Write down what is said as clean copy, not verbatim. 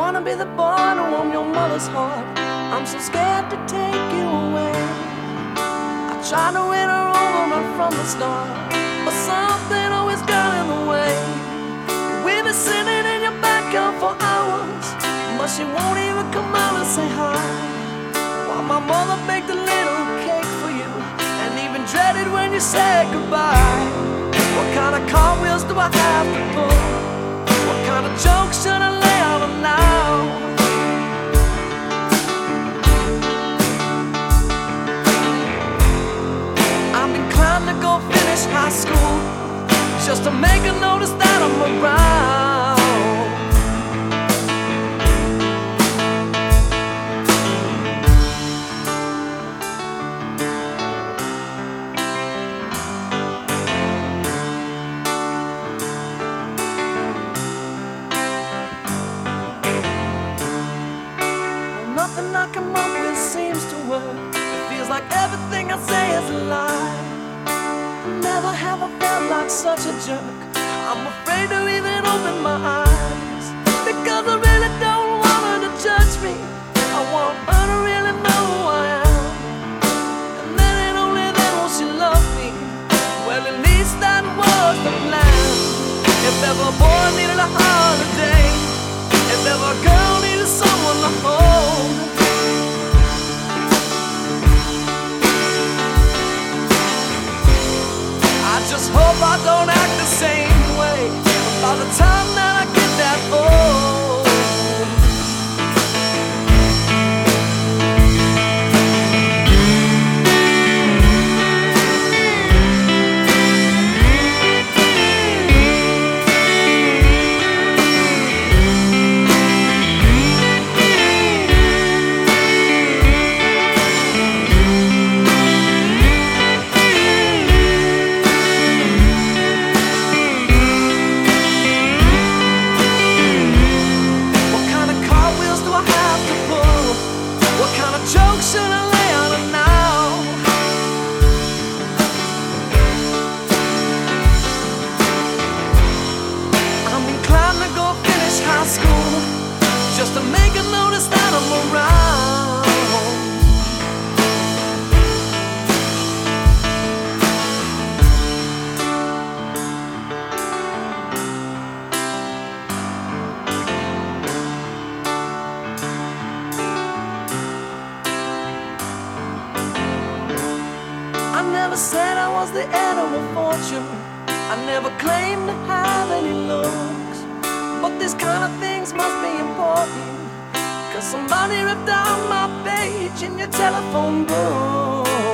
wanna be the boy to warm your mother's heart. I'm so scared to take you away. I tried to win her over right from the start, but something always got in the way. We've been sitting in your backyard for hours, but she won't even come out and say hi. While my mother baked a little cake for you, and even dreaded when you said goodbye. What kind of cartwheels do I have to pull? What kind of jokes should I lay out on now? I'm inclined to go finish high school, just to make her notice that I'm around. Nothing I come up with seems to work. It feels like everything I say is a lie. Never have I felt like such a jerk. I'm afraid to even open my eyes, because I really don't want her to judge me. I want her to really know who I am, and then and only then will she love me. Well, at least that was the plan. If ever a boy needed a holiday, if ever a girl needed someone to hold, I just hope I don't act the same way by the time that I get that old. Jokes should I lay on her now? I'm inclined to go finish high school, just to make her notice that I'm around. I never said I was the heir of a fortune, I never claimed to have any looks, but these kind of things must be important, 'cause somebody ripped out my page in your telephone book.